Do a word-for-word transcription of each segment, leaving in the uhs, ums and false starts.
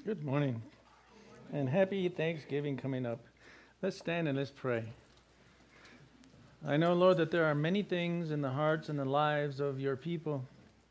Good morning, and happy Thanksgiving coming up. Let's stand and let's pray. I know, Lord, that there are many things in the hearts and the lives of your people.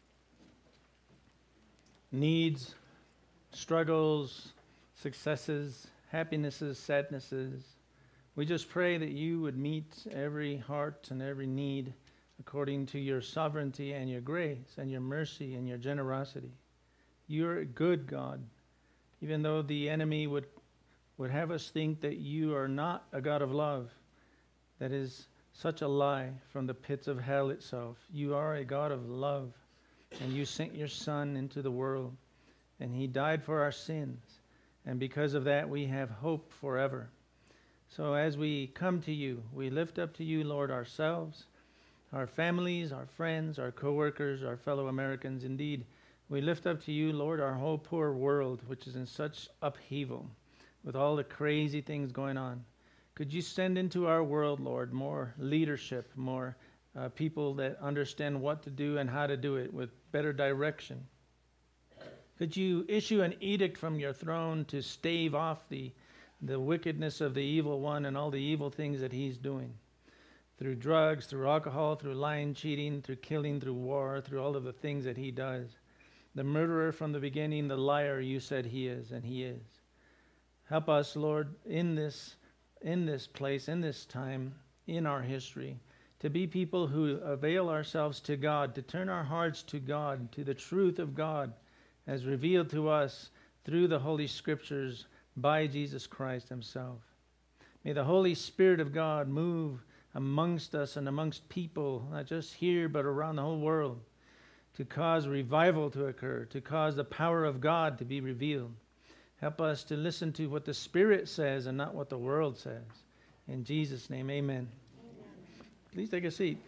Needs, struggles, successes, happinesses, sadnesses. We just pray that you would meet every heart and every need according to your sovereignty and your grace and your mercy and your generosity. You're a good God. Even though the enemy would would have us think that you are not a God of love, that is such a lie from the pits of hell itself. You are a God of love, and you sent your Son into the world, and he died for our sins, and because of that we have hope forever. So as we come to you, we lift up to you, Lord, ourselves, our families, our friends, our co-workers, our fellow Americans. Indeed, we lift up to you, Lord, our whole poor world, which is in such upheaval with all the crazy things going on. Could you send into our world, Lord, more leadership, more uh, people that understand what to do and how to do it with better direction? Could you issue an edict from your throne to stave off the, the wickedness of the evil one and all the evil things that he's doing? Through drugs, through alcohol, through lying, cheating, through killing, through war, through all of the things that he does. The murderer from the beginning, the liar you said he is, and he is. Help us, Lord, in this in this place, in this time, in our history, to be people who avail ourselves to God, to turn our hearts to God, to the truth of God as revealed to us through the Holy Scriptures by Jesus Christ himself. May the Holy Spirit of God move amongst us and amongst people, not just here, but around the whole world, to cause revival to occur, to cause the power of God to be revealed. Help us to listen to what the Spirit says and not what the world says. In Jesus' name, amen. Amen. Please take a seat.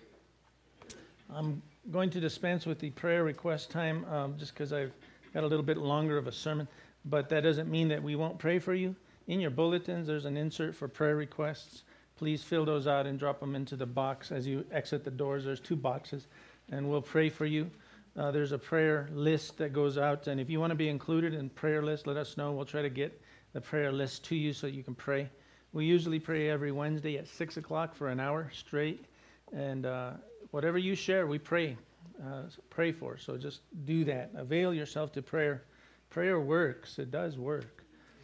I'm going to dispense with the prayer request time um, just because I've got a little bit longer of a sermon, but that doesn't mean that we won't pray for you. In your bulletins, there's an insert for prayer requests. Please fill those out and drop them into the box as you exit the doors. There's two boxes, and we'll pray for you. Uh, there's a prayer list that goes out, and if you want to be included in prayer list, let us know. We'll try to get the prayer list to you so you can pray. We usually pray every Wednesday at six o'clock for an hour straight, and uh, whatever you share, we pray, uh, pray for. So just do that. Avail yourself to prayer. Prayer works. It does work.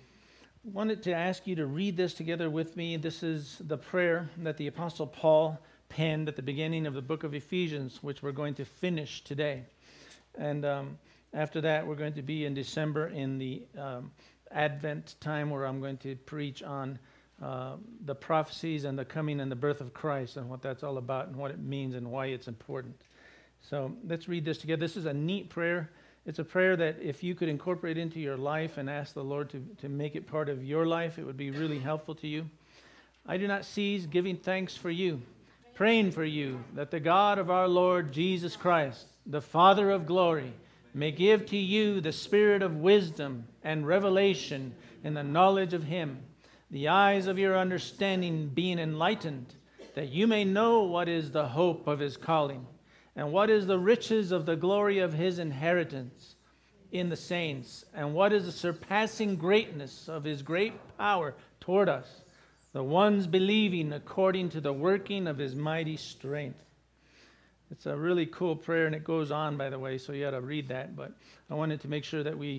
I wanted to ask you to read this together with me. This is the prayer that the Apostle Paul penned at the beginning of the book of Ephesians, which we're going to finish today. And um, after that, we're going to be in December in the um, Advent time where I'm going to preach on uh, the prophecies and the coming and the birth of Christ and what that's all about and what it means and why it's important. So let's read this together. This is a neat prayer. It's a prayer that if you could incorporate into your life and ask the Lord to, to make it part of your life, it would be really helpful to you. I do not cease giving thanks for you, praying for you, that the God of our Lord Jesus Christ, the Father of glory, may give to you the spirit of wisdom and revelation in the knowledge of him, the eyes of your understanding being enlightened, that you may know what is the hope of his calling, and what is the riches of the glory of his inheritance in the saints, and what is the surpassing greatness of his great power toward us, the ones believing according to the working of his mighty strength. It's a really cool prayer, and it goes on, by the way, so you got to read that. But I wanted to make sure that we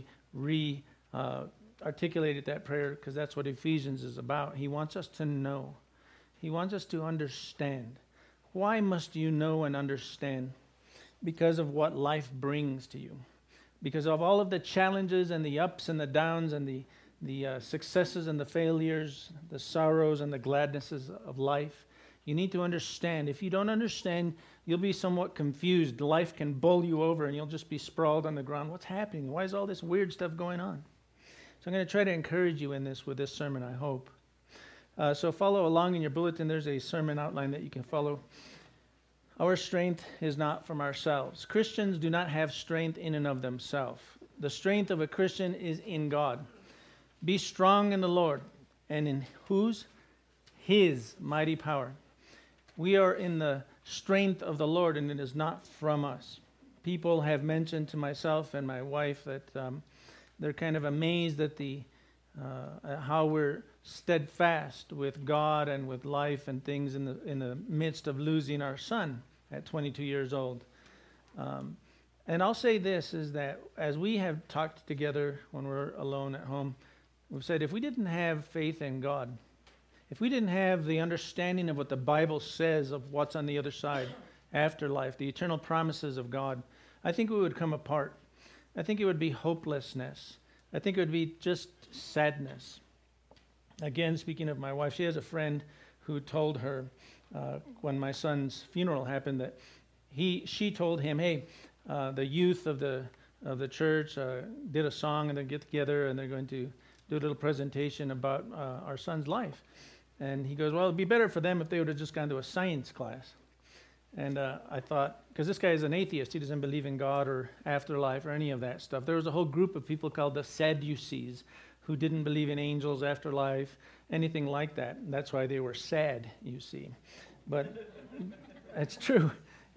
re-articulated uh, that prayer because that's what Ephesians is about. He wants us to know. He wants us to understand. Why must you know and understand? Because of what life brings to you. Because of all of the challenges and the ups and the downs and the, the uh, successes and the failures, the sorrows and the gladnesses of life. You need to understand. If you don't understand, you'll be somewhat confused. Life can bowl you over and you'll just be sprawled on the ground. What's happening? Why is all this weird stuff going on? So I'm going to try to encourage you in this with this sermon, I hope. Uh, so follow along in your bulletin. There's a sermon outline that you can follow. Our strength is not from ourselves. Christians do not have strength in and of themselves. The strength of a Christian is in God. Be strong in the Lord, and in whose? His mighty power. We are in the strength of the Lord, and it is not from us. People have mentioned to myself and my wife that um, They're kind of amazed at the uh, at how we're steadfast with God and with life and things in the in the midst of losing our son at twenty-two years old. Um, and I'll say this, is that as we have talked together when we're alone at home, we've said if we didn't have faith in God, if we didn't have the understanding of what the Bible says of what's on the other side, afterlife, the eternal promises of God, I think we would come apart. I think it would be hopelessness. I think it would be just sadness. Again, speaking of my wife, she has a friend who told her uh, when my son's funeral happened that he, she told him, hey, uh, the youth of the of the church uh, did a song and they get together and they're going to do a little presentation about uh, our son's life. And he goes, well, it'd be better for them if they would have just gone to a science class. And uh, I thought, because this guy is an atheist, he doesn't believe in God or afterlife or any of that stuff. There was a whole group of people called the Sadducees who didn't believe in angels, afterlife, anything like that. And that's why they were sad, you see. But it's true.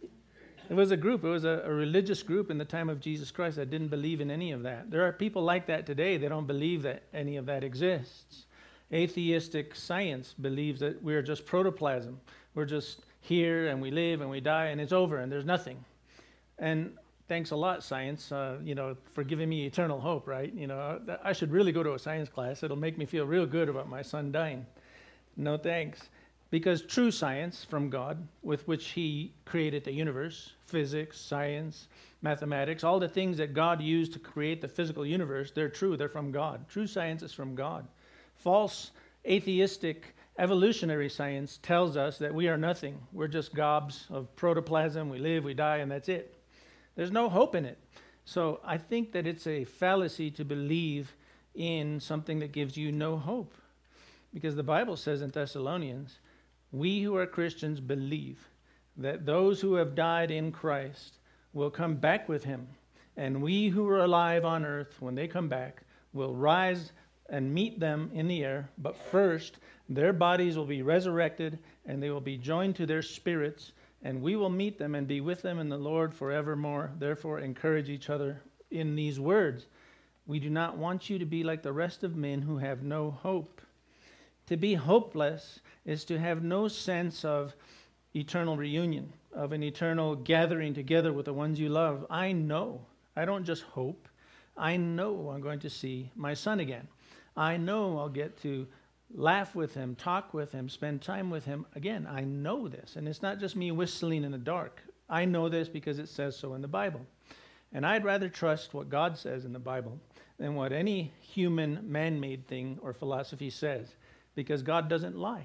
It was a group, it was a, a religious group in the time of Jesus Christ that didn't believe in any of that. There are people like that today. They don't believe that any of that exists. Atheistic science believes that we're just protoplasm. We're just here and we live and we die and it's over and there's nothing. And thanks a lot, science, uh, you know, for giving me eternal hope, right? You know, I should really go to a science class. It'll make me feel real good about my son dying. No thanks. Because true science from God, with which he created the universe, physics, science, mathematics, all the things that God used to create the physical universe, they're true. They're from God. True science is from God. False, atheistic, evolutionary science tells us that we are nothing. We're just gobs of protoplasm. We live, we die, and that's it. There's no hope in it. So I think that it's a fallacy to believe in something that gives you no hope. Because the Bible says in Thessalonians, we who are Christians believe that those who have died in Christ will come back with him. And we who are alive on earth, when they come back, will rise and meet them in the air. But first, their bodies will be resurrected and they will be joined to their spirits. And we will meet them and be with them in the Lord forevermore. Therefore, encourage each other in these words. We do not want you to be like the rest of men who have no hope. To be hopeless is to have no sense of eternal reunion, of an eternal gathering together with the ones you love. I know. I don't just hope. I know I'm going to see my son again. I know I'll get to laugh with him, talk with him, spend time with him. Again, I know this. And it's not just me whistling in the dark. I know this because it says so in the Bible. And I'd rather trust what God says in the Bible than what any human man-made thing or philosophy says, because God doesn't lie.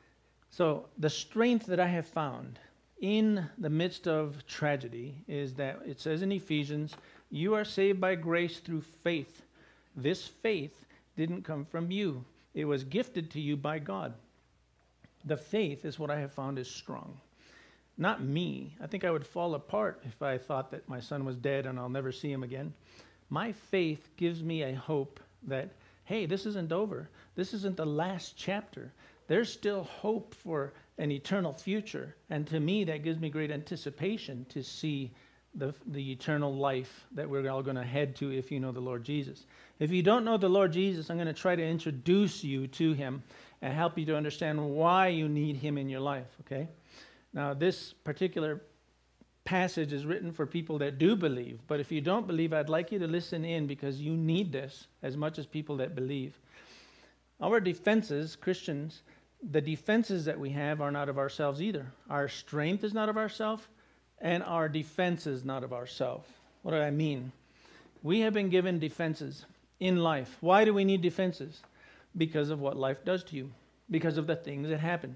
So the strength that I have found in the midst of tragedy is that it says in Ephesians, you are saved by grace through faith. This faith didn't come from you. It was gifted to you by God. The faith is what I have found is strong. Not me. I think I would fall apart if I thought that my son was dead and I'll never see him again. My faith gives me a hope that, hey, this isn't over. This isn't the last chapter. There's still hope for an eternal future. And to me, that gives me great anticipation to see the, the eternal life that we're all going to head to if you know the Lord Jesus. If you don't know the Lord Jesus, I'm going to try to introduce you to him and help you to understand why you need him in your life, okay? Now, this particular passage is written for people that do believe. But if you don't believe, I'd like you to listen in because you need this as much as people that believe. Our defenses, Christians, the defenses that we have are not of ourselves either. Our strength is not of ourselves, and our defense is not of ourselves. What do I mean? We have been given defenses in life. Why do we need defenses? Because of what life does to you, because of the things that happen.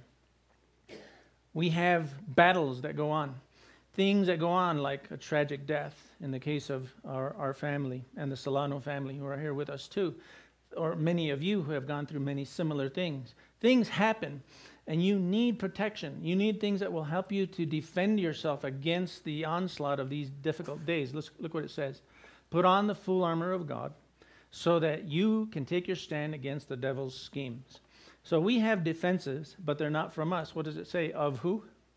We have battles that go on, things that go on like a tragic death in the case of our, our family and the Solano family who are here with us too, or many of you who have gone through many similar things. Things happen, and you need protection. You need things that will help you to defend yourself against the onslaught of these difficult days. Let's look what it says. Put on the full armor of God so that you can take your stand against the devil's schemes. So we have defenses, but they're not from us. What does it say? Of who?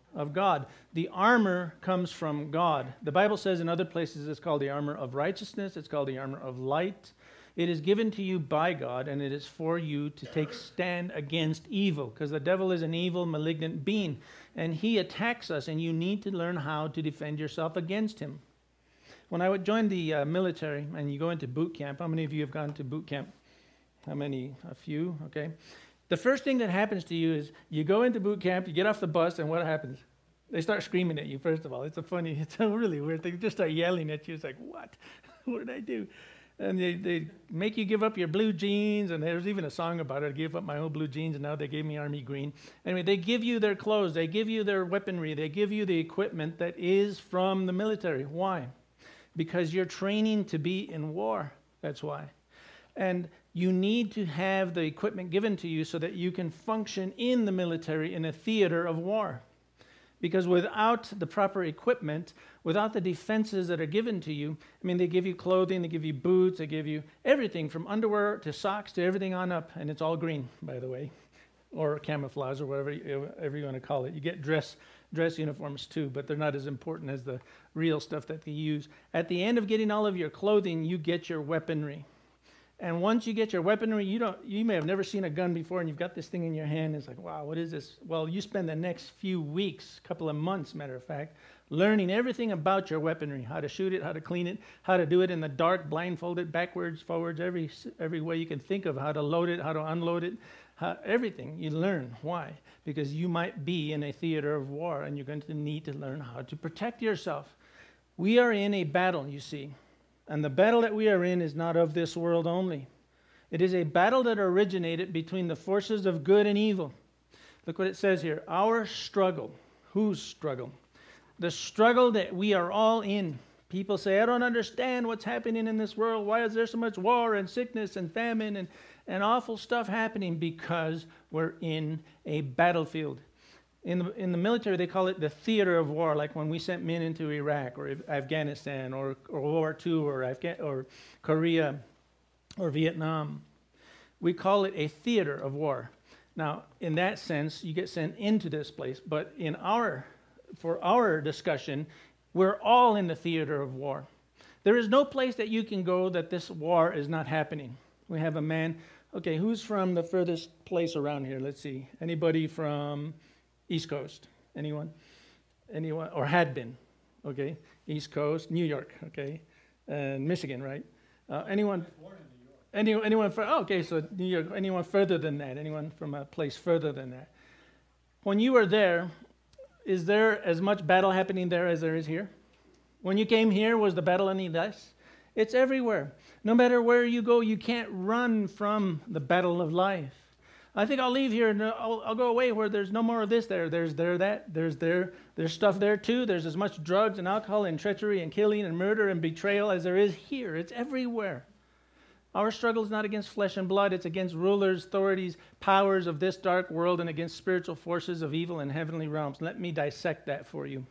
of God. The armor comes from God. The Bible says in other places it's called the armor of righteousness. It's called the armor of light. It is given to you by God, and it is for you to take stand against evil, because the devil is an evil, malignant being, and he attacks us, and you need to learn how to defend yourself against him. When I would join the uh, military, and you go into boot camp, how many of you have gone to boot camp? How many? A few, okay. The first thing that happens to you is you go into boot camp, you get off the bus, and what happens? They start screaming at you, first of all. It's a funny, it's a really weird thing. They just start yelling at you. It's like, what? What did I do? And they, they make you give up your blue jeans, and there's even a song about it. I gave up my old blue jeans, and now they gave me army green. Anyway, they give you their clothes. They give you their weaponry. They give you the equipment that is from the military. Why? Because you're training to be in war. That's why. And you need to have the equipment given to you so that you can function in the military in a theater of war. Because without the proper equipment, without the defenses that are given to you, I mean, they give you clothing, they give you boots, they give you everything from underwear to socks to everything on up, and it's all green, by the way, or camouflage or whatever you, whatever you want to call it. You get dress dress uniforms too, but they're not as important as the real stuff that they use. At the end of getting all of your clothing, you get your weaponry. And once you get your weaponry, you don't. You may have never seen a gun before, and you've got this thing in your hand. It's like, wow, what is this? Well, you spend the next few weeks, couple of months, matter of fact, learning everything about your weaponry, how to shoot it, how to clean it, how to do it in the dark, blindfolded, backwards, forwards, every every way you can think of, how to load it, how to unload it, how, everything you learn. Why? Because you might be in a theater of war, and you're going to need to learn how to protect yourself. We are in a battle, you see. And the battle that we are in is not of this world only. It is a battle that originated between the forces of good and evil. Look what it says here. Our struggle. Whose struggle? The struggle that we are all in. People say, I don't understand what's happening in this world. Why is there so much war and sickness and famine and, and awful stuff happening? Because we're in a battlefield. In the, in the military, they call it the theater of war, like when we sent men into Iraq or Afghanistan or, or World War Two or, Afga- or Korea or Vietnam. We call it a theater of war. Now, in that sense, you get sent into this place, but in our, for our discussion, we're all in the theater of war. There is no place that you can go that this war is not happening. We have a man, okay, who's from the furthest place around here? Let's see. Anybody from East Coast? Anyone? Anyone? Or had been? Okay. East Coast, New York. Okay. And Michigan, right? Uh, anyone? Born in New York. Any, anyone? For, oh, okay. So New York. Anyone further than that? Anyone from a place further than that? When you were there, is there as much battle happening there as there is here? When you came here, was the battle any less? It's everywhere. No matter where you go, you can't run from the battle of life. I think I'll leave here and I'll, I'll go away where there's no more of this there. There's there, that. There's there. There's stuff there too. There's as much drugs and alcohol and treachery and killing and murder and betrayal as there is here. It's everywhere. Our struggle is not against flesh and blood. It's against rulers, authorities, powers of this dark world and against spiritual forces of evil in heavenly realms. Let me dissect that for you.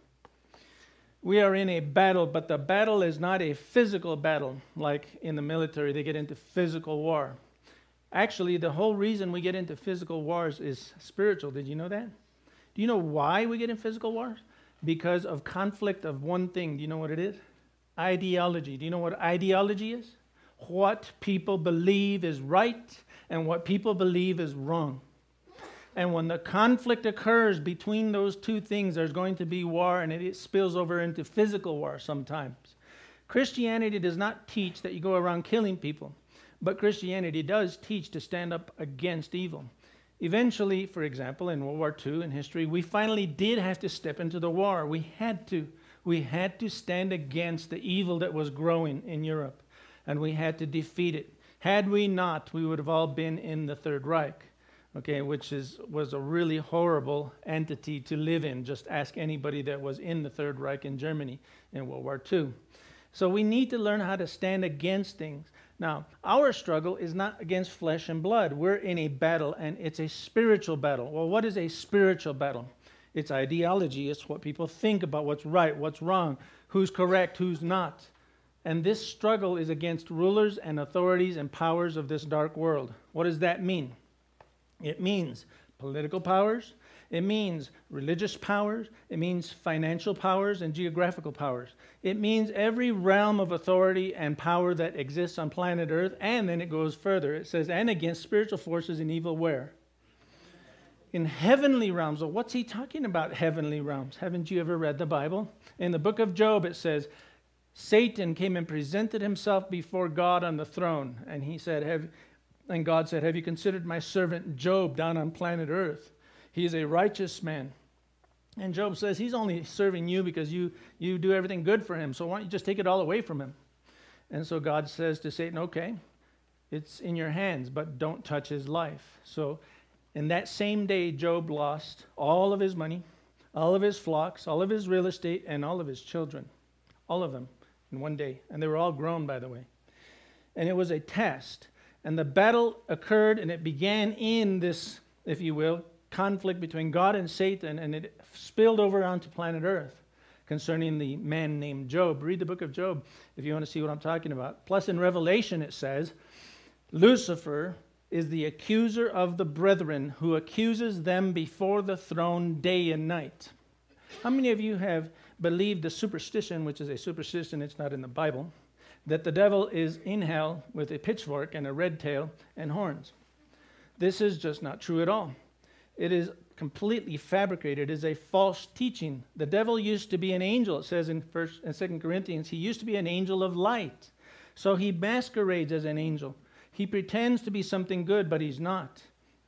We are in a battle, but the battle is not a physical battle like in the military. They get into physical war. Actually, the whole reason we get into physical wars is spiritual. Did you know that? Do you know why we get in physical wars? Because of conflict of one thing. Do you know what it is? Ideology. Do you know what ideology is? What people believe is right and what people believe is wrong. And when the conflict occurs between those two things, there's going to be war, and it spills over into physical war sometimes. Christianity does not teach that you go around killing people. But Christianity does teach to stand up against evil. Eventually, for example, in World War Two in history, we finally did have to step into the war. We had to. We had to stand against the evil that was growing in Europe, and we had to defeat it. Had we not, we would have all been in the Third Reich, okay, which is was a really horrible entity to live in. Just ask anybody that was in the Third Reich in Germany in World War Two. So we need to learn how to stand against things. Now, our struggle is not against flesh and blood. We're in a battle, and it's a spiritual battle. Well, what is a spiritual battle? It's ideology. It's what people think about what's right, what's wrong, who's correct, who's not. And this struggle is against rulers and authorities and powers of this dark world. What does that mean? It means political powers. It means religious powers. It means financial powers and geographical powers. It means every realm of authority and power that exists on planet Earth. And then it goes further. It says, and against spiritual forces in evil where? In heavenly realms. Well, what's he talking about, heavenly realms? Haven't you ever read the Bible? In the book of Job, it says, Satan came and presented himself before God on the throne. And he said, have, and God said, have you considered my servant Job down on planet Earth? He is a righteous man. And Job says, he's only serving you because you, you do everything good for him. So why don't you just take it all away from him? And so God says to Satan, okay, it's in your hands, but don't touch his life. So in that same day, Job lost all of his money, all of his flocks, all of his real estate, and all of his children. All of them in one day. And they were all grown, by the way. And it was a test. And the battle occurred, and it began in this, if you will, conflict between God and Satan, and it spilled over onto planet Earth concerning the man named Job. Read the book of Job if you want to see what I'm talking about. Plus in Revelation it says, Lucifer is the accuser of the brethren who accuses them before the throne day and night. How many of you have believed the superstition, which is a superstition, it's not in the Bible, that the devil is in hell with a pitchfork and a red tail and horns? This is just not true at all. It is completely fabricated. It is a false teaching. The devil used to be an angel. It says in First and Second Corinthians, he used to be an angel of light. So he masquerades as an angel. He pretends to be something good, but he's not.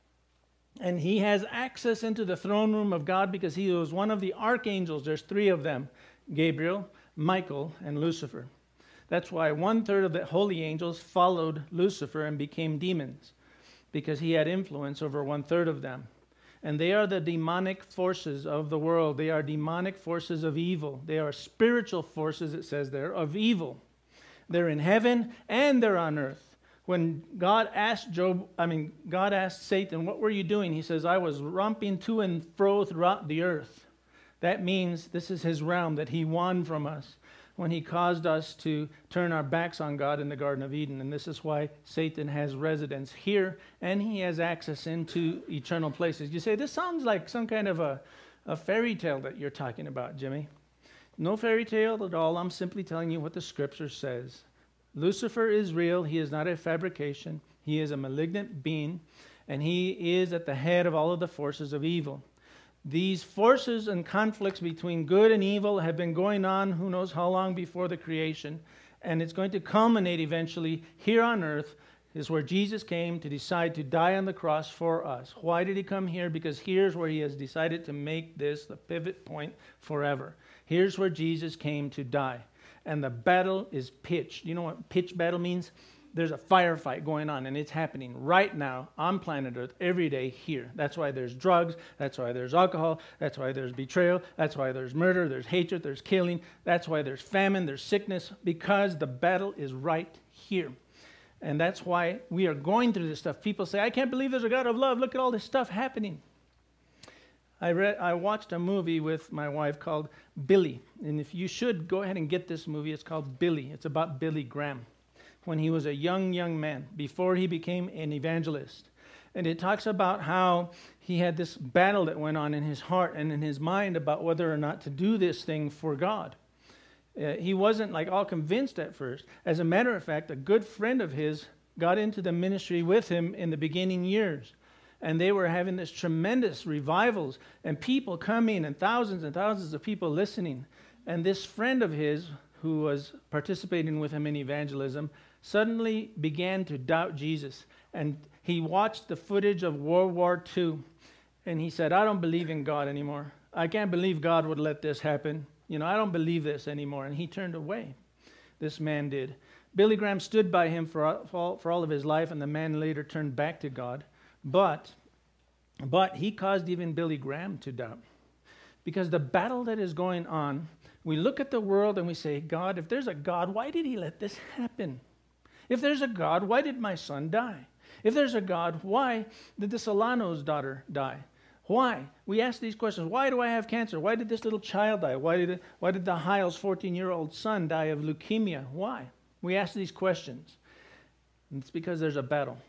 And he has access into the throne room of God because he was one of the archangels. There's three of them, Gabriel, Michael, and Lucifer. That's why one-third of the holy angels followed Lucifer and became demons, because he had influence over one-third of them. And they are the demonic forces of the world. They are demonic forces of evil. They are spiritual forces, it says there, of evil. They're in heaven and they're on earth. When God asked Job, I mean, God asked Satan, what were you doing? He says, I was romping to and fro throughout the earth. That means this is his realm that he won from us when he caused us to turn our backs on God in the Garden of Eden. And this is why Satan has residence here, and he has access into eternal places. You say, this sounds like some kind of a, a fairy tale that you're talking about, Jimmy. No fairy tale at all. I'm simply telling you what the Scripture says. Lucifer is real. He is not a fabrication. He is a malignant being, and he is at the head of all of the forces of evil. These forces and conflicts between good and evil have been going on who knows how long before the creation, and it's going to culminate eventually here on earth, is where Jesus came to decide to die on the cross for us. Why did he come here? Because here's where he has decided to make this the pivot point forever. Here's where Jesus came to die. And the battle is pitched. You know what pitch battle means? There's a firefight going on, and it's happening right now on planet Earth every day here. That's why there's drugs. That's why there's alcohol. That's why there's betrayal. That's why there's murder. There's hatred. There's killing. That's why there's famine. There's sickness, because the battle is right here. And that's why we are going through this stuff. People say, I can't believe there's a God of love. Look at all this stuff happening. I read, I watched a movie with my wife called Billy. And if you should, go ahead and get this movie. It's called Billy. It's about Billy Graham, when he was a young, young man, before he became an evangelist. And it talks about how he had this battle that went on in his heart and in his mind about whether or not to do this thing for God. Uh, he wasn't like all convinced at first. As a matter of fact, a good friend of his got into the ministry with him in the beginning years. And they were having this tremendous revivals and people coming and thousands and thousands of people listening. And this friend of his, who was participating with him in evangelism, suddenly began to doubt Jesus. And he watched the footage of World War Two. And he said, I don't believe in God anymore. I can't believe God would let this happen. You know, I don't believe this anymore. And he turned away. This man did. Billy Graham stood by him for all, for all of his life, and the man later turned back to God. But, but he caused even Billy Graham to doubt. Because the battle that is going on, we look at the world and we say, God, if there's a God, why did he let this happen? If there's a God, why did my son die? If there's a God, why did the Solano's daughter die? Why? We ask these questions. Why do I have cancer? Why did this little child die? Why did it, why did the Hiles' fourteen-year-old son die of leukemia? Why? We ask these questions. And it's because there's a battle.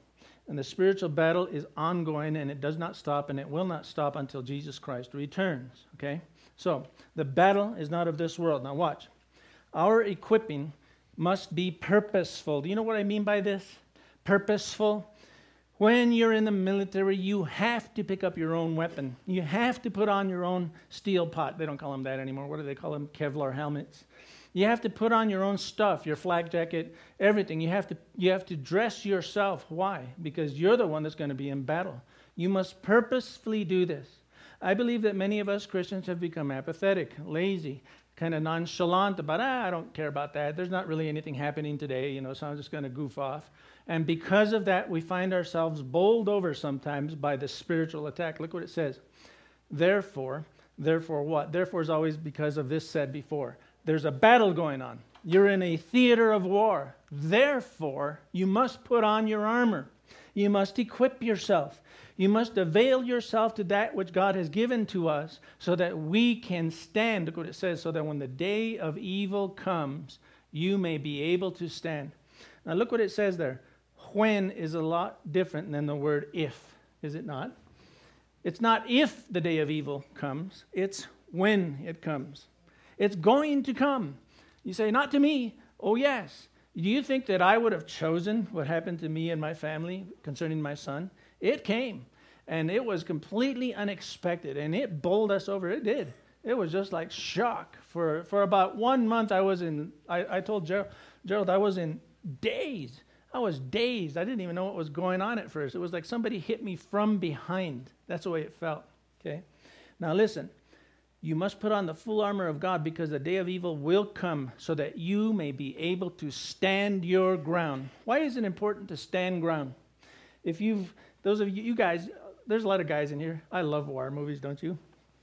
And the spiritual battle is ongoing, and it does not stop, and it will not stop until Jesus Christ returns, okay? So, the battle is not of this world. Now watch. Our equipping must be purposeful. Do you know what I mean by this? Purposeful. When you're in the military, you have to pick up your own weapon. You have to put on your own steel pot. They don't call them that anymore. What do they call them? Kevlar helmets. You have to put on your own stuff, your flak jacket, everything. You have to you have to dress yourself. Why? Because you're the one that's going to be in battle. You must purposefully do this. I believe that many of us Christians have become apathetic, lazy, kind of nonchalant about, ah, I don't care about that. There's not really anything happening today, you know, so I'm just going to goof off. And because of that, we find ourselves bowled over sometimes by the spiritual attack. Look what it says. Therefore, therefore what? Therefore is always because of this said before. There's a battle going on. You're in a theater of war. Therefore, you must put on your armor. You must equip yourself. You must avail yourself to that which God has given to us so that we can stand. Look what it says, so that when the day of evil comes, you may be able to stand. Now look what it says there. When is a lot different than the word if, is it not? It's not if the day of evil comes, it's when it comes. It's going to come. You say, not to me. Oh, yes. Do you think that I would have chosen what happened to me and my family concerning my son? It came, and it was completely unexpected, and it bowled us over. It did. It was just like shock. For for about one month, I was in, I, I told Gerald, Gerald, I was in daze. I was dazed. I didn't even know what was going on at first. It was like somebody hit me from behind. That's the way it felt, okay? Now listen. You must put on the full armor of God because the day of evil will come so that you may be able to stand your ground. Why is it important to stand ground? If you've, those of you, you guys, there's a lot of guys in here. I love war movies, don't you?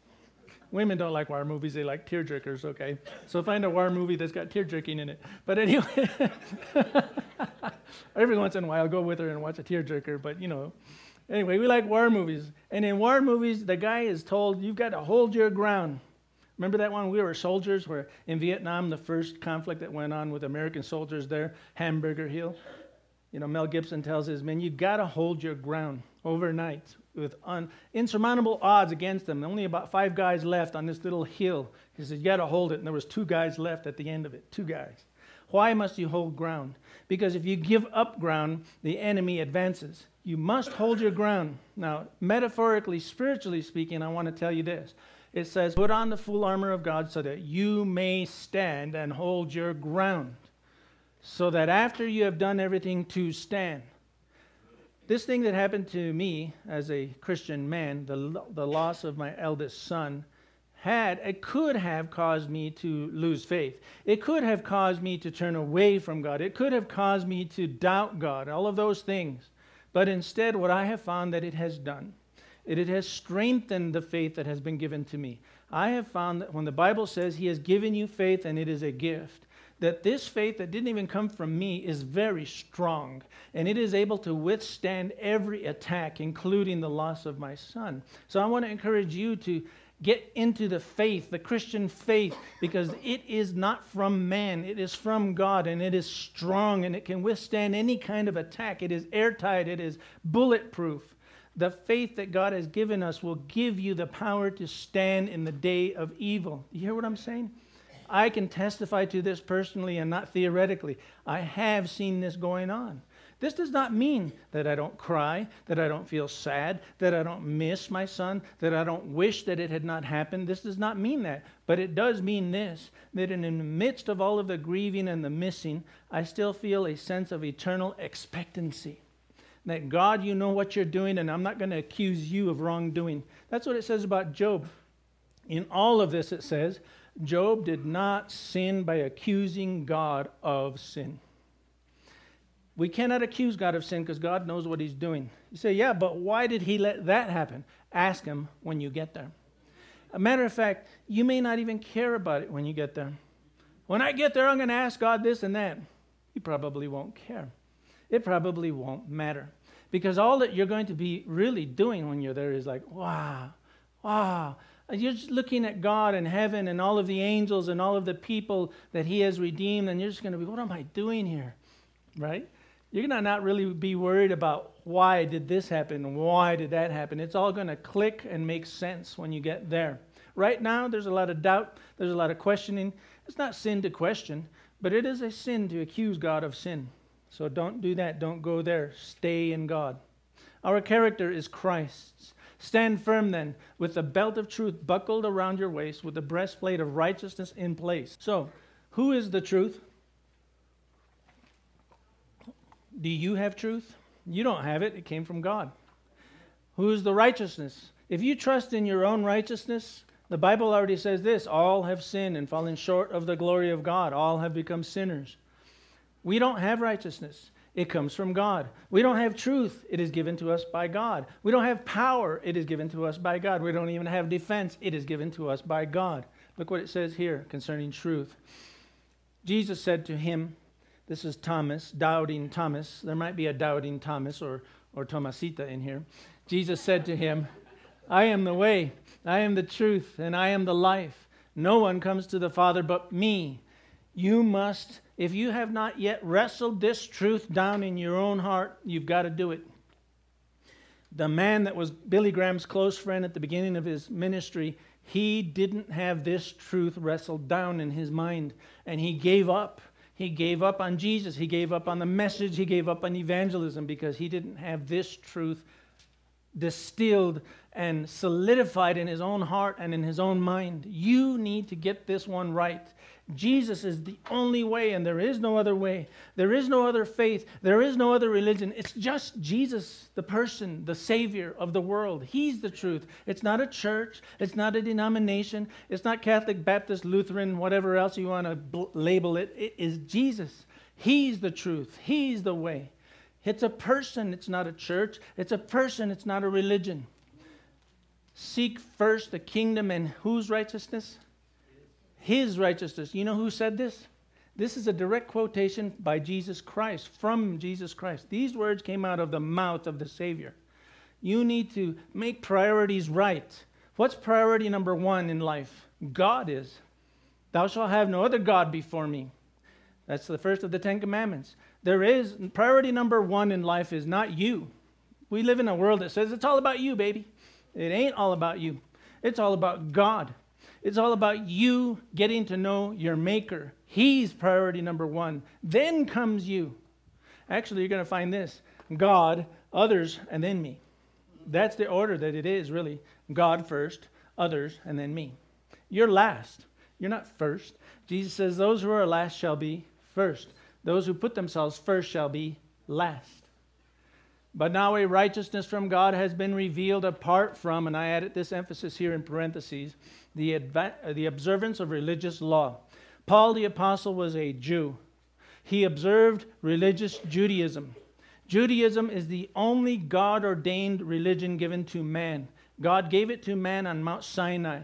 Women don't like war movies. They like tearjerkers, okay? So find a war movie that's got tearjerking in it. But anyway, every once in a while I'll go with her and watch a tearjerker, but you know. Anyway, we like war movies. And in war movies, the guy is told, you've got to hold your ground. Remember that one? We were soldiers where in Vietnam, the first conflict that went on with American soldiers there, Hamburger Hill. You know, Mel Gibson tells his men, you've got to hold your ground overnight with un- insurmountable odds against them. Only about five guys left on this little hill. He said, you got to hold it. And there was two guys left at the end of it, two guys. Why must you hold ground? Because if you give up ground, the enemy advances. You must hold your ground. Now, metaphorically, spiritually speaking, I want to tell you this. It says, put on the full armor of God so that you may stand and hold your ground. So that after you have done everything to stand. This thing that happened to me as a Christian man, the, the loss of my eldest son, had, it could have caused me to lose faith. It could have caused me to turn away from God. It could have caused me to doubt God, all of those things. But instead, what I have found that it has done, it, it has strengthened the faith that has been given to me. I have found that when the Bible says He has given you faith and it is a gift, that this faith that didn't even come from me is very strong, and it is able to withstand every attack, including the loss of my son. So I want to encourage you to get into the faith, the Christian faith, because it is not from man. It is from God, and it is strong, and it can withstand any kind of attack. It is airtight. It is bulletproof. The faith that God has given us will give you the power to stand in the day of evil. You hear what I'm saying? I can testify to this personally and not theoretically. I have seen this going on. This does not mean that I don't cry, that I don't feel sad, that I don't miss my son, that I don't wish that it had not happened. This does not mean that. But it does mean this, that in the midst of all of the grieving and the missing, I still feel a sense of eternal expectancy. That God, you know what you're doing, and I'm not going to accuse you of wrongdoing. That's what it says about Job. In all of this, it says, Job did not sin by accusing God of sin. We cannot accuse God of sin because God knows what He's doing. You say, yeah, but why did He let that happen? Ask Him when you get there. A matter of fact, you may not even care about it when you get there. When I get there, I'm going to ask God this and that. You probably won't care. It probably won't matter. Because all that you're going to be really doing when you're there is like, wow, wow. You're just looking at God and heaven and all of the angels and all of the people that He has redeemed, and you're just going to be, what am I doing here? Right? You're going to not really be worried about why did this happen, why did that happen. It's all going to click and make sense when you get there. Right now, there's a lot of doubt. There's a lot of questioning. It's not sin to question, but it is a sin to accuse God of sin. So don't do that. Don't go there. Stay in God. Our character is Christ's. Stand firm then, with the belt of truth buckled around your waist, with the breastplate of righteousness in place. So, who is the truth? Do you have truth? You don't have it. It came from God. Who is the righteousness? If you trust in your own righteousness, the Bible already says this: all have sinned and fallen short of the glory of God. All have become sinners. We don't have righteousness. It comes from God. We don't have truth. It is given to us by God. We don't have power. It is given to us by God. We don't even have defense. It is given to us by God. Look what it says here concerning truth. Jesus said to him, this is Thomas, doubting Thomas. There might be a doubting Thomas or, or Tomasita in here. Jesus said to him, I am the way, I am the truth, and I am the life. No one comes to the Father but me. You must, if you have not yet wrestled this truth down in your own heart, you've got to do it. The man that was Billy Graham's close friend at the beginning of his ministry, he didn't have this truth wrestled down in his mind, and he gave up. He gave up on Jesus. He gave up on the message. He gave up on evangelism because he didn't have this truth distilled and solidified in his own heart and in his own mind. You need to get this one right. Jesus is the only way, and there is no other way. There is no other faith. There is no other religion. It's just Jesus, the person, the Savior of the world. He's the truth. It's not a church. It's not a denomination. It's not Catholic, Baptist, Lutheran, whatever else you want to bl- label it. It is Jesus. He's the truth. He's the way. It's a person. It's not a church. It's a person. It's not a religion. Seek first the kingdom and whose righteousness? His righteousness. You know who said this? This is a direct quotation by Jesus Christ, from Jesus Christ. These words came out of the mouth of the Savior. You need to make priorities right. What's priority number one in life? God is. Thou shalt have no other God before me. That's the first of the Ten Commandments. There is, priority number one in life is not you. We live in a world that says it's all about you, baby. It ain't all about you. It's all about God. It's all about you getting to know your Maker. He's priority number one. Then comes you. Actually, you're going to find this: God, others, and then me. That's the order that it is, really. God first, others, and then me. You're last. You're not first. Jesus says, those who are last shall be first. Those who put themselves first shall be last. But now a righteousness from God has been revealed apart from, and I added this emphasis here in parentheses, the, adva- the observance of religious law. Paul the Apostle was a Jew. He observed religious Judaism. Judaism is the only God-ordained religion given to man. God gave it to man on Mount Sinai.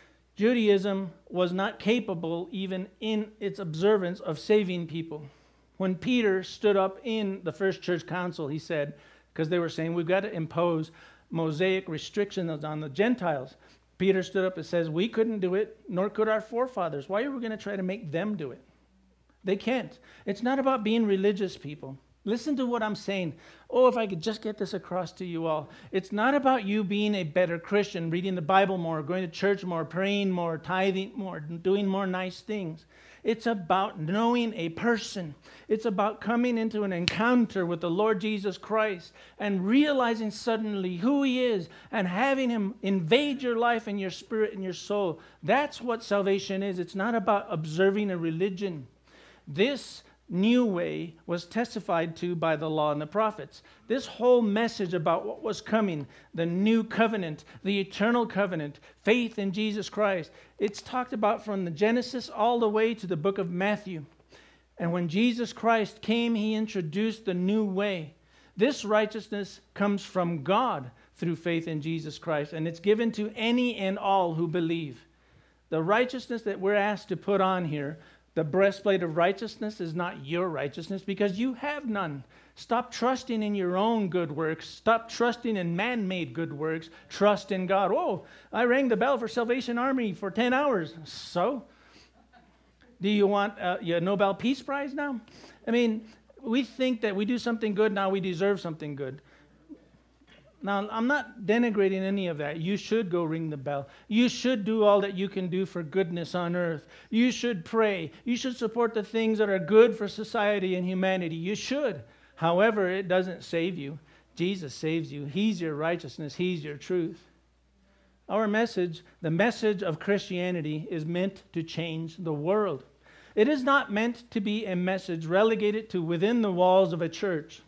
Judaism was not capable, even in its observance, of saving people. When Peter stood up in the first church council, he said, because they were saying, we've got to impose Mosaic restrictions on the Gentiles. Peter stood up and says, we couldn't do it, nor could our forefathers. Why are we going to try to make them do it? They can't. It's not about being religious, people. Listen to what I'm saying. Oh, if I could just get this across to you all. It's not about you being a better Christian, reading the Bible more, going to church more, praying more, tithing more, doing more nice things. It's about knowing a person. It's about coming into an encounter with the Lord Jesus Christ and realizing suddenly who He is and having Him invade your life and your spirit and your soul. That's what salvation is. It's not about observing a religion. This new way was testified to by the law and the prophets. This whole message about what was coming, the new covenant, the eternal covenant, faith in Jesus Christ, it's talked about from the Genesis all the way to the book of Matthew. And when Jesus Christ came, He introduced the new way. This righteousness comes from God through faith in Jesus Christ, and it's given to any and all who believe. The righteousness that we're asked to put on here, the breastplate of righteousness, is not your righteousness because you have none. Stop trusting in your own good works. Stop trusting in man-made good works. Trust in God. Oh, I rang the bell for Salvation Army for ten hours. So? Do you want a, a Nobel Peace Prize now? I mean, We think that we do something good, now we deserve something good. Now, I'm not denigrating any of that. You should go ring the bell. You should do all that you can do for goodness on earth. You should pray. You should support the things that are good for society and humanity. You should. However, it doesn't save you. Jesus saves you. He's your righteousness. He's your truth. Our message, the message of Christianity, is meant to change the world. It is not meant to be a message relegated to within the walls of a church.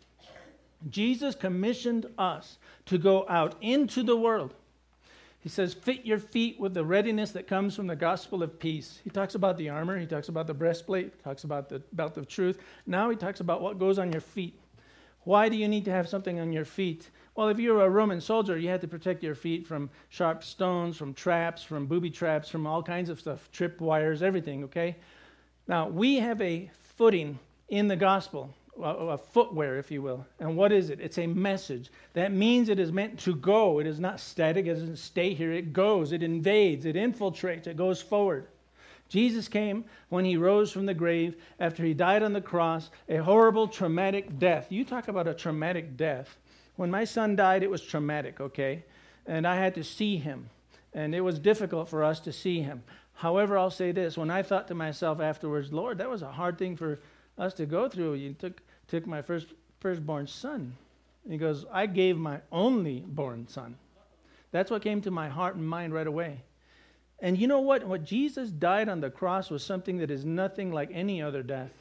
Jesus commissioned us to go out into the world. He says, fit your feet with the readiness that comes from the gospel of peace. He talks about the armor. He talks about the breastplate. He talks about the belt of truth. Now he talks about what goes on your feet. Why do you need to have something on your feet? Well, if you were a Roman soldier, you had to protect your feet from sharp stones, from traps, from booby traps, from all kinds of stuff, trip wires, everything, okay? Now, we have a footing in the gospel. A footwear, if you will. And what is it? It's a message. That means it is meant to go. It is not static. It doesn't stay here. It goes. It invades. It infiltrates. It goes forward. Jesus came when he rose from the grave after he died on the cross, a horrible, traumatic death. You talk about a traumatic death. When my son died, it was traumatic, okay? And I had to see him. And it was difficult for us to see him. However, I'll say this. When I thought to myself afterwards, Lord, that was a hard thing for us to go through. You took took my first firstborn son. And he goes, I gave my only born son. That's what came to my heart and mind right away. And you know what? What Jesus died on the cross was something that is nothing like any other death.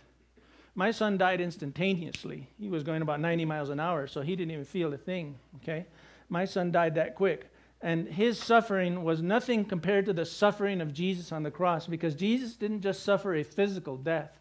My son died instantaneously. He was going about ninety miles an hour, so he didn't even feel a thing. Okay, my son died that quick. And his suffering was nothing compared to the suffering of Jesus on the cross, because Jesus didn't just suffer a physical death.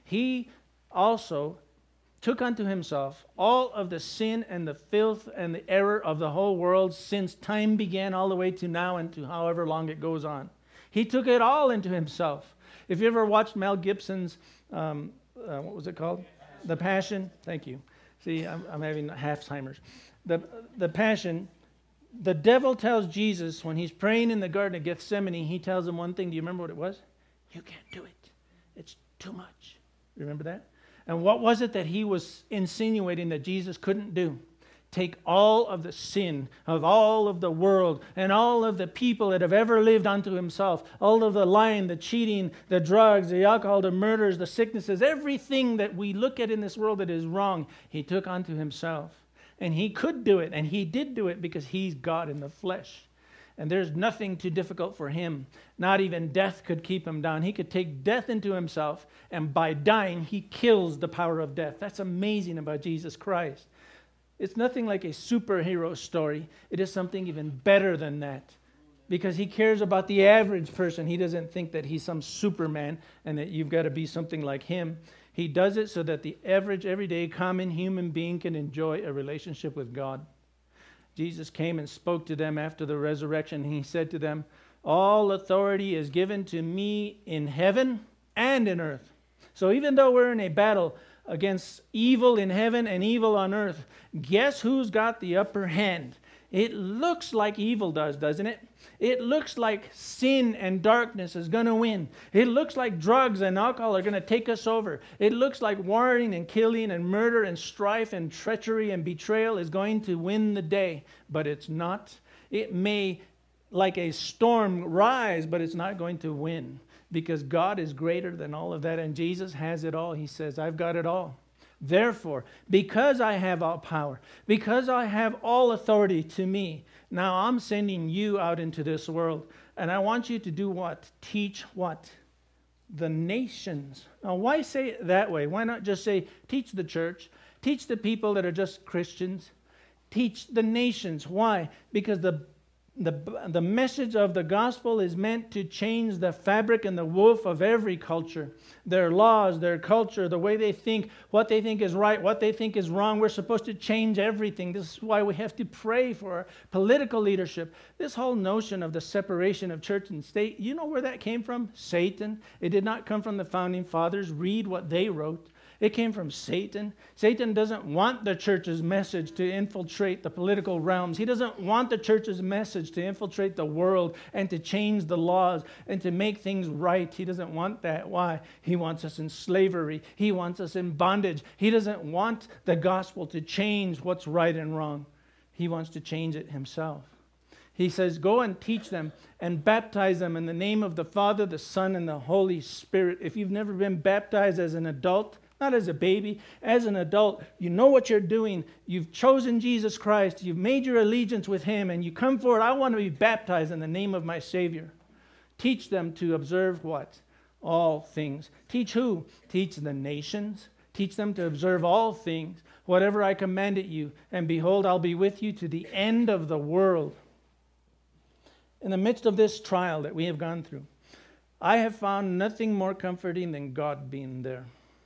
He also took unto himself all of the sin and the filth and the error of the whole world since time began all the way to now and to however long it goes on. He took it all into himself. If you ever watched Mel Gibson's, um, uh, what was it called? The Passion. Thank you. See, I'm, I'm having Alzheimer's. The, the Passion, the devil tells Jesus when he's praying in the Garden of Gethsemane, he tells him one thing. Do you remember what it was? You can't do it. It's too much. Remember that? And what was it that he was insinuating that Jesus couldn't do? Take all of the sin of all of the world and all of the people that have ever lived unto himself, all of the lying, the cheating, the drugs, the alcohol, the murders, the sicknesses, everything that we look at in this world that is wrong, he took unto himself. And he could do it, and he did do it because he's God in the flesh. And there's nothing too difficult for him. Not even death could keep him down. He could take death into himself, and by dying, he kills the power of death. That's amazing about Jesus Christ. It's nothing like a superhero story. It is something even better than that, because he cares about the average person. He doesn't think that he's some Superman and that you've got to be something like him. He does it so that the average, everyday, common human being can enjoy a relationship with God. Jesus came and spoke to them after the resurrection. He said to them, all authority is given to me in heaven and in earth. So even though we're in a battle against evil in heaven and evil on earth, guess who's got the upper hand? It looks like evil does, doesn't it? It looks like sin and darkness is going to win. It looks like drugs and alcohol are going to take us over. It looks like warring and killing and murder and strife and treachery and betrayal is going to win the day. But it's not. It may, like a storm, rise, but it's not going to win, because God is greater than all of that, and Jesus has it all. He says, I've got it all. Therefore, because I have all power, because I have all authority to me, now I'm sending you out into this world. And I want you to do what? Teach what? The nations. Now, why say it that way? Why not just say, teach the church, teach the people that are just Christians, teach the nations. Why? Because the The, the message of the gospel is meant to change the fabric and the woof of every culture. Their laws, their culture, the way they think, what they think is right, what they think is wrong. We're supposed to change everything. This is why we have to pray for political leadership. This whole notion of the separation of church and state, you know where that came from? Satan. It did not come from the founding fathers. Read what they wrote. It came from Satan. Satan doesn't want the church's message to infiltrate the political realms. He doesn't want the church's message to infiltrate the world and to change the laws and to make things right. He doesn't want that. Why? He wants us in slavery. He wants us in bondage. He doesn't want the gospel to change what's right and wrong. He wants to change it himself. He says, go and teach them and baptize them in the name of the Father, the Son, and the Holy Spirit. If you've never been baptized as an adult, not as a baby, as an adult, you know what you're doing. You've chosen Jesus Christ. You've made your allegiance with him, and you come forward. I want to be baptized in the name of my Savior. Teach them to observe what? All things. Teach who? Teach the nations. Teach them to observe all things, whatever I commanded you. And behold, I'll be with you to the end of the world. In the midst of this trial that we have gone through, I have found nothing more comforting than God being there.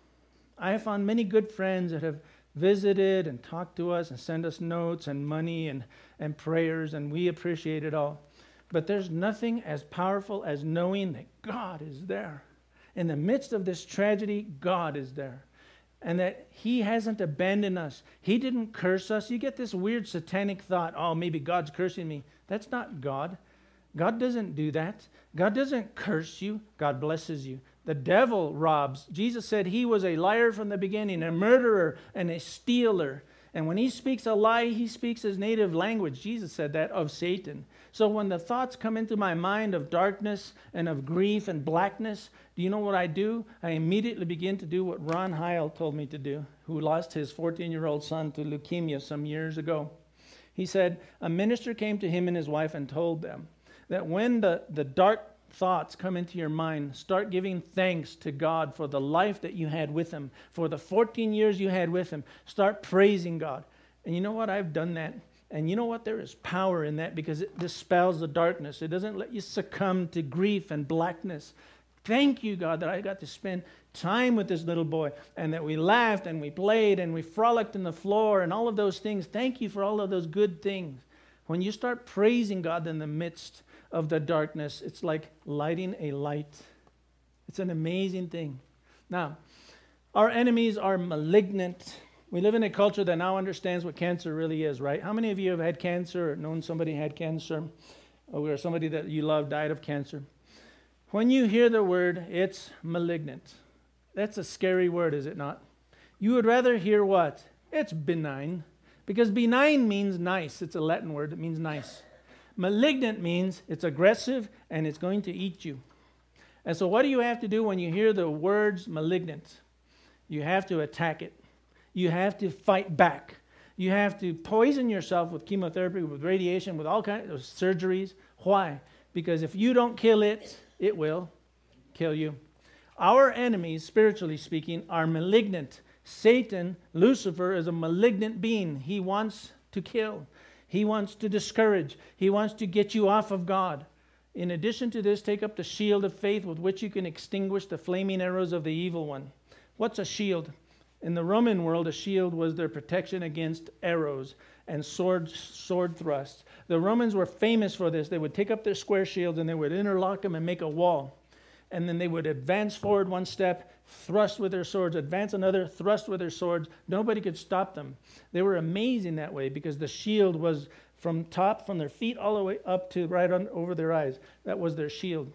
I have found many good friends that have visited and talked to us and sent us notes and money and, and prayers, and we appreciate it all. But there's nothing as powerful as knowing that God is there. In the midst of this tragedy, God is there. And that he hasn't abandoned us. He didn't curse us. You get this weird satanic thought, oh, maybe God's cursing me. That's not God. God doesn't do that. God doesn't curse you. God blesses you. The devil robs. Jesus said he was a liar from the beginning, a murderer and a stealer. And when he speaks a lie, he speaks his native language. Jesus said that of Satan. So when the thoughts come into my mind of darkness and of grief and blackness, do you know what I do? I immediately begin to do what Ron Heil told me to do, who lost his fourteen-year-old son to leukemia some years ago. He said, a minister came to him and his wife and told them that when the, the dark thoughts come into your mind, start giving thanks to God for the life that you had with him, for the fourteen years you had with him. Start praising God. And you know what? I've done that. And you know what? There is power in that because it dispels the darkness. It doesn't let you succumb to grief and blackness. Thank you, God, that I got to spend time with this little boy and that we laughed and we played and we frolicked in the floor and all of those things. Thank you for all of those good things. When you start praising God in the midst of the darkness, it's like lighting a light. It's an amazing thing. Now, our enemies are malignant. We live in a culture that now understands what cancer really is, right? How many of you have had cancer or known somebody had cancer or somebody that you love died of cancer? When you hear the word, it's malignant. That's a scary word, is it not? You would rather hear what? It's benign. Because benign means nice. It's a Latin word that means nice. Malignant means it's aggressive and it's going to eat you. And so what do you have to do when you hear the words malignant? You have to attack it. You have to fight back. You have to poison yourself with chemotherapy, with radiation, with all kinds of surgeries. Why? Because if you don't kill it, it will kill you. Our enemies, spiritually speaking, are malignant. Satan, Lucifer, is a malignant being. He wants to kill. He wants to discourage. He wants to get you off of God. In addition to this, take up the shield of faith with which you can extinguish the flaming arrows of the evil one. What's a shield? In the Roman world, a shield was their protection against arrows and sword, sword thrusts. The Romans were famous for this. They would take up their square shields and they would interlock them and make a wall. And then they would advance forward one step, thrust with their swords, advance another, thrust with their swords. Nobody could stop them. They were amazing that way because the shield was from top, from their feet all the way up to right on, over their eyes. That was their shield.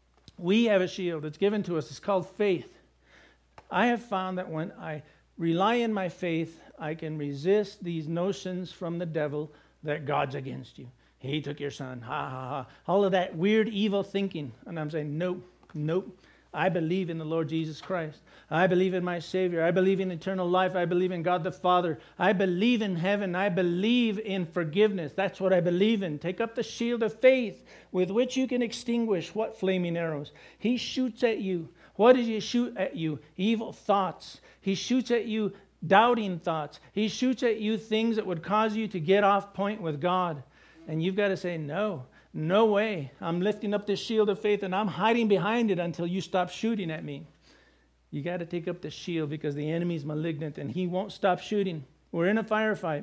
We have a shield. It's given to us. It's called faith. I have found that when I rely on my faith, I can resist these notions from the devil that God's against you. He took your son. Ha, ha, ha. All of that weird, evil thinking. And I'm saying, nope, nope. I believe in the Lord Jesus Christ. I believe in my Savior. I believe in eternal life. I believe in God the Father. I believe in heaven. I believe in forgiveness. That's what I believe in. Take up the shield of faith with which you can extinguish what flaming arrows? He shoots at you. What does he shoot at you? Evil thoughts. He shoots at you doubting thoughts. He shoots at you things that would cause you to get off point with God. And you've got to say, no, no way. I'm lifting up this shield of faith and I'm hiding behind it until you stop shooting at me. You got to take up the shield because the enemy's malignant and he won't stop shooting. We're in a firefight.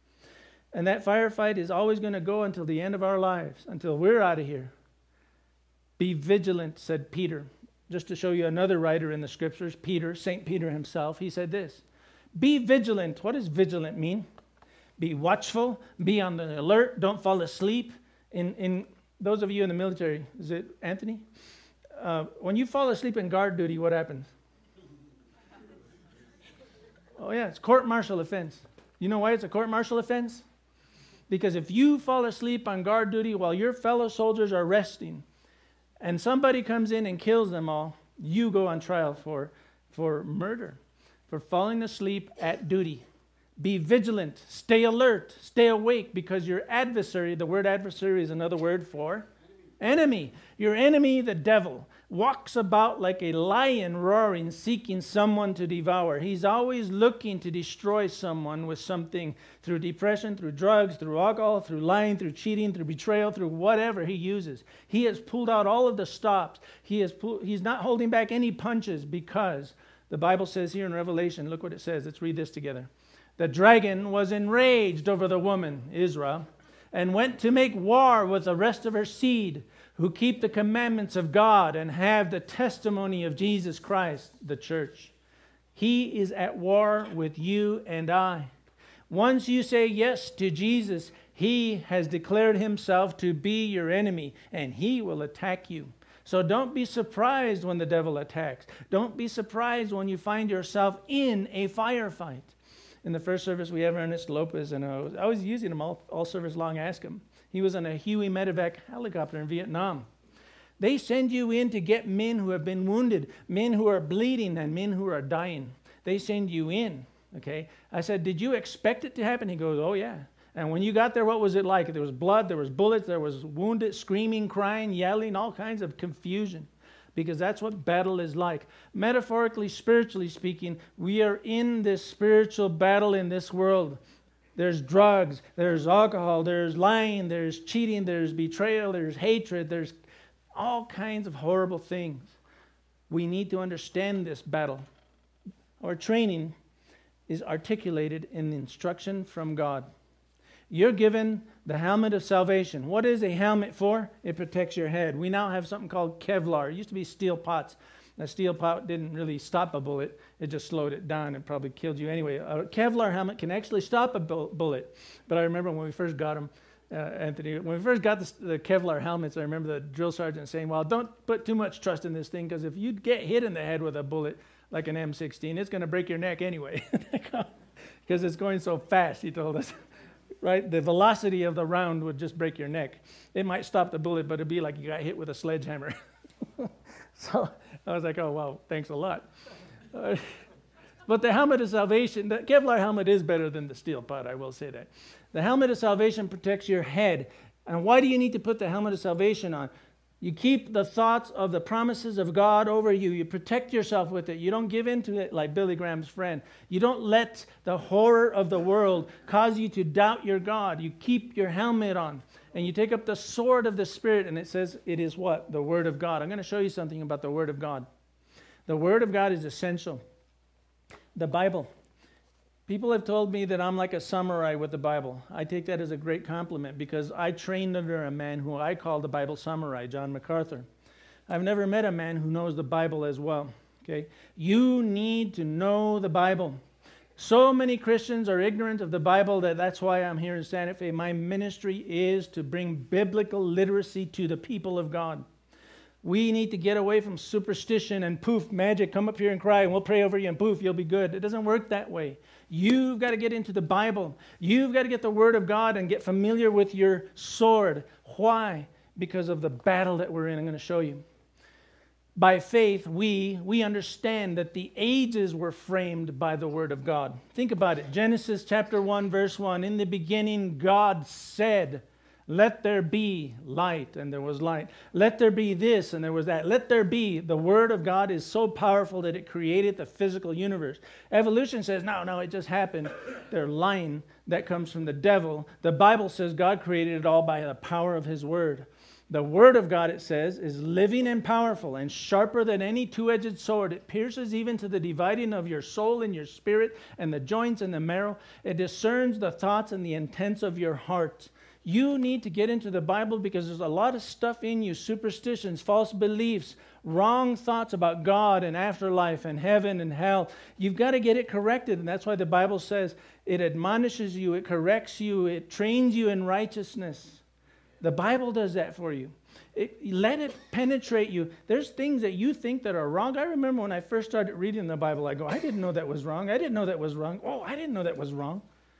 And that firefight is always going to go until the end of our lives, until we're out of here. Be vigilant, said Peter. just to show you another writer in the scriptures, Peter, Saint Peter himself, he said this, be vigilant. What does vigilant mean? Be watchful, be on the alert, don't fall asleep. In, in those of you in the military, is it Anthony? Uh, when you fall asleep in guard duty, what happens? Oh yeah, it's court-martial offense. You know why it's a court-martial offense? Because if you fall asleep on guard duty while your fellow soldiers are resting, and somebody comes in and kills them all, you go on trial for, for murder, for falling asleep at duty. Be vigilant, stay alert, stay awake, because your adversary, the word adversary is another word for enemy. Your enemy, the devil, walks about like a lion roaring, seeking someone to devour. He's always looking to destroy someone with something, through depression, through drugs, through alcohol, through lying, through cheating, through betrayal, through whatever he uses. He has pulled out all of the stops. He has pull, he's not holding back any punches, because the Bible says here in Revelation, look what it says. Let's read this together. The dragon was enraged over the woman, Israel, and went to make war with the rest of her seed, who keep the commandments of God and have the testimony of Jesus Christ, the church. He is at war with you and I. Once you say yes to Jesus, he has declared himself to be your enemy, and he will attack you. So don't be surprised when the devil attacks. Don't be surprised when you find yourself in a firefight. In the first service, we have Ernest Lopez, and I was, I was using him all, all service long. Ask him. He was on a Huey Medevac helicopter in Vietnam. They send you in to get men who have been wounded, men who are bleeding, and men who are dying. They send you in, okay? I said, did you expect it to happen? He goes, oh, yeah. And when you got there, what was it like? There was blood, there was bullets, there was wounded, screaming, crying, yelling, all kinds of confusion. Because that's what battle is like. Metaphorically, spiritually speaking, we are in this spiritual battle in this world. There's drugs, there's alcohol, there's lying, there's cheating, there's betrayal, there's hatred, there's all kinds of horrible things. We need to understand this battle. Our training is articulated in instruction from God. You're given the helmet of salvation. What is a helmet for? It protects your head. We now have something called Kevlar. It used to be steel pots. A steel pot didn't really stop a bullet. It just slowed it down and probably killed you anyway. A Kevlar helmet can actually stop a bu- bullet. But I remember when we first got them, uh, Anthony, when we first got the, the Kevlar helmets, I remember the drill sergeant saying, well, don't put too much trust in this thing, because if you get hit in the head with a bullet like an M sixteen, it's going to break your neck anyway, because it's going so fast, he told us. Right? The velocity of the round would just break your neck. It might stop the bullet, but it'd be like you got hit with a sledgehammer. So I was like, oh, well, thanks a lot. Uh, but the helmet of salvation, the Kevlar helmet is better than the steel pot, I will say that. The helmet of salvation protects your head. And why do you need to put the helmet of salvation on? You keep the thoughts of the promises of God over you. You protect yourself with it. You don't give in to it like Billy Graham's friend. You don't let the horror of the world cause you to doubt your God. You keep your helmet on. And you take up the sword of the Spirit, and it says it is what? The Word of God. I'm going to show you something about the Word of God. The Word of God is essential. The Bible. People have told me that I'm like a samurai with the Bible. I take that as a great compliment, because I trained under a man who I call the Bible samurai, John MacArthur. I've never met a man who knows the Bible as well. Okay, you need to know the Bible. So many Christians are ignorant of the Bible that that's why I'm here in Santa Fe. My ministry is to bring biblical literacy to the people of God. We need to get away from superstition and poof, magic, come up here and cry and we'll pray over you and poof, you'll be good. It doesn't work that way. You've got to get into the Bible. You've got to get the Word of God and get familiar with your sword. Why? Because of the battle that we're in. I'm going to show you. By faith, we, we understand that the ages were framed by the Word of God. Think about it. Genesis chapter one, verse one. In the beginning, God said, let there be light, and there was light. Let there be this, and there was that. Let there be. The Word of God is so powerful that it created the physical universe. Evolution says, no, no, it just happened. They're lying. That comes from the devil. The Bible says God created it all by the power of His Word. The Word of God, it says, is living and powerful and sharper than any two-edged sword. It pierces even to the dividing of your soul and your spirit and the joints and the marrow. It discerns the thoughts and the intents of your heart. You need to get into the Bible because there's a lot of stuff in you, superstitions, false beliefs, wrong thoughts about God and afterlife and heaven and hell. You've got to get it corrected, and that's why the Bible says it admonishes you, it corrects you, it trains you in righteousness. The Bible does that for you. It, let it penetrate you. There's things that you think that are wrong. I remember when I first started reading the Bible, I go, I didn't know that was wrong. I didn't know that was wrong. Oh, I didn't know that was wrong.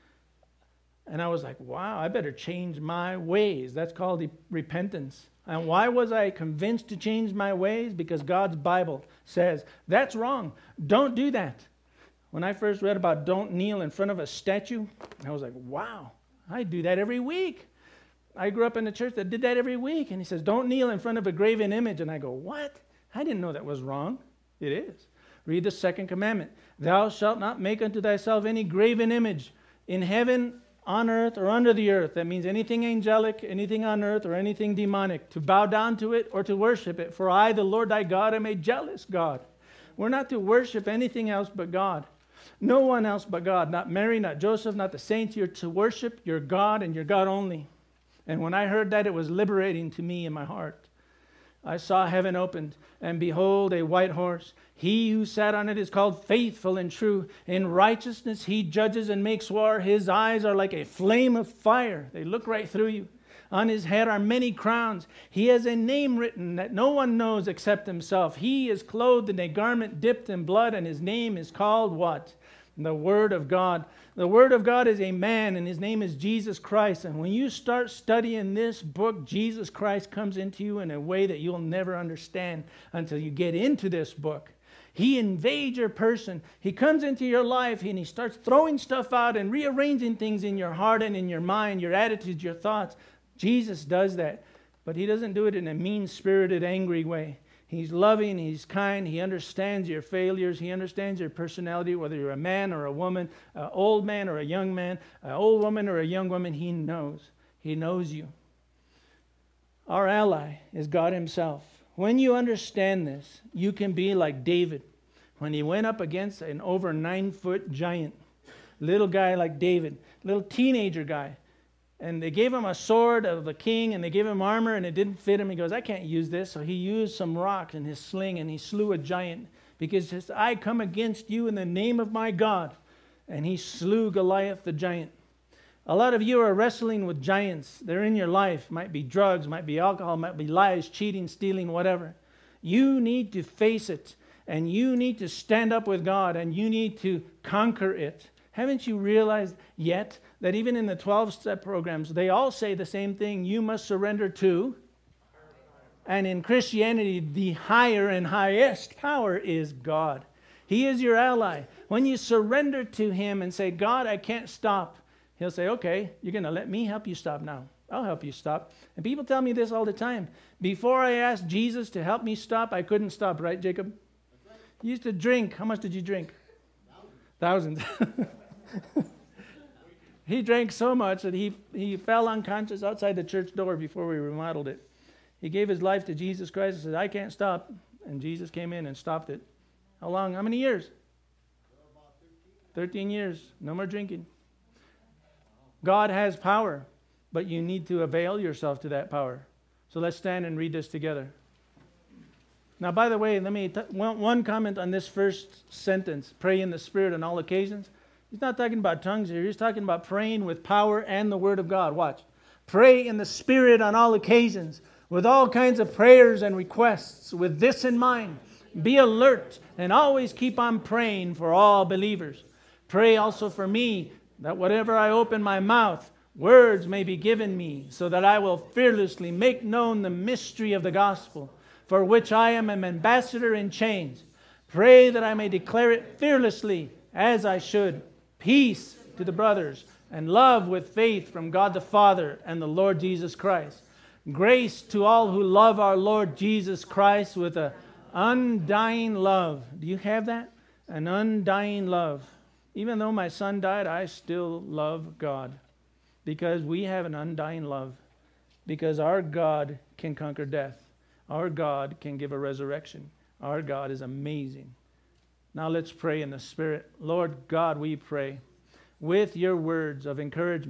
And I was like, wow, I better change my ways. That's called e- repentance. And why was I convinced to change my ways? Because God's Bible says, that's wrong. Don't do that. When I first read about don't kneel in front of a statue, I was like, wow, I do that every week. I grew up in a church that did that every week. And he says, don't kneel in front of a graven image. And I go, what? I didn't know that was wrong. It is. Read the second commandment. Thou shalt not make unto thyself any graven image in heaven, on earth, or under the earth. That means anything angelic, anything on earth, or anything demonic. To bow down to it or to worship it. For I, the Lord thy God, am a jealous God. We're not to worship anything else but God. No one else but God. Not Mary, not Joseph, not the saints. You're to worship your God and your God only. And when I heard that, it was liberating to me in my heart. I saw heaven opened, and behold, a white horse. He who sat on it is called Faithful and True. In righteousness he judges and makes war. His eyes are like a flame of fire. They look right through you. On his head are many crowns. He has a name written that no one knows except himself. He is clothed in a garment dipped in blood, and his name is called what? The Word of God. The Word of God is a man, and his name is Jesus Christ. And when you start studying this book, Jesus Christ comes into you in a way that you'll never understand until you get into this book. He invades your person. He comes into your life, and he starts throwing stuff out and rearranging things in your heart and in your mind, your attitudes, your thoughts. Jesus does that, but he doesn't do it in a mean-spirited, angry way. He's loving, he's kind, he understands your failures, he understands your personality, whether you're a man or a woman, an old man or a young man, an old woman or a young woman, he knows. He knows you. Our ally is God himself. When you understand this, you can be like David. When he went up against an over nine-foot giant, little guy like David, little teenager guy, and they gave him a sword of the king, and they gave him armor, and it didn't fit him. He goes, I can't use this. So he used some rocks in his sling, and he slew a giant. Because he says, I come against you in the name of my God. And he slew Goliath the giant. A lot of you are wrestling with giants. They're in your life. Might be drugs, might be alcohol, might be lies, cheating, stealing, whatever. You need to face it. And you need to stand up with God, and you need to conquer it. Haven't you realized yet that even in the twelve-step programs, they all say the same thing, you must surrender to. And in Christianity, the higher and highest power is God. He is your ally. When you surrender to him and say, God, I can't stop, he'll say, okay, you're going to let me help you stop now. I'll help you stop. And people tell me this all the time. Before I asked Jesus to help me stop, I couldn't stop, right, Jacob? You used to drink. How much did you drink? Thousands. Thousands. He drank so much that he, he fell unconscious outside the church door before we remodeled it. He gave his life to Jesus Christ and said, I can't stop. And Jesus came in and stopped it. How long? How many years? thirteen years. No more drinking. God has power, but you need to avail yourself to that power. So let's stand and read this together. Now, by the way, let me t- one, one comment on this first sentence. Pray in the Spirit on all occasions. He's not talking about tongues here. He's talking about praying with power and the Word of God. Watch. Pray in the Spirit on all occasions with all kinds of prayers and requests. With this in mind, be alert and always keep on praying for all believers. Pray also for me that whatever I open my mouth, words may be given me so that I will fearlessly make known the mystery of the gospel, for which I am an ambassador in chains. Pray that I may declare it fearlessly as I should. Peace to the brothers, and love with faith from God the Father and the Lord Jesus Christ. Grace to all who love our Lord Jesus Christ with an undying love. Do you have that? An undying love. Even though my son died, I still love God. Because we have an undying love. Because our God can conquer death. Our God can give a resurrection. Our God is amazing. Now let's pray in the Spirit. Lord God, we pray with your words of encouragement,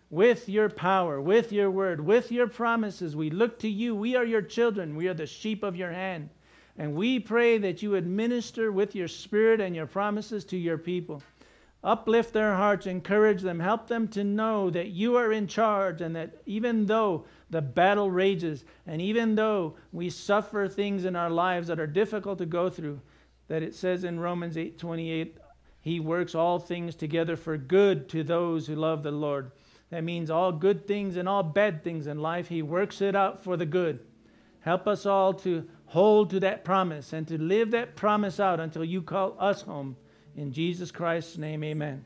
with your power, with your word, with your promises. We look to you. We are your children. We are the sheep of your hand. And we pray that you would minister with your spirit and your promises to your people. Uplift their hearts, encourage them, help them to know that you are in charge, and that even though the battle rages, and even though we suffer things in our lives that are difficult to go through, that it says in Romans eight twenty-eight, He works all things together for good to those who love the Lord. That means all good things and all bad things in life, He works it out for the good. Help us all to hold to that promise and to live that promise out until you call us home. In Jesus Christ's name, amen.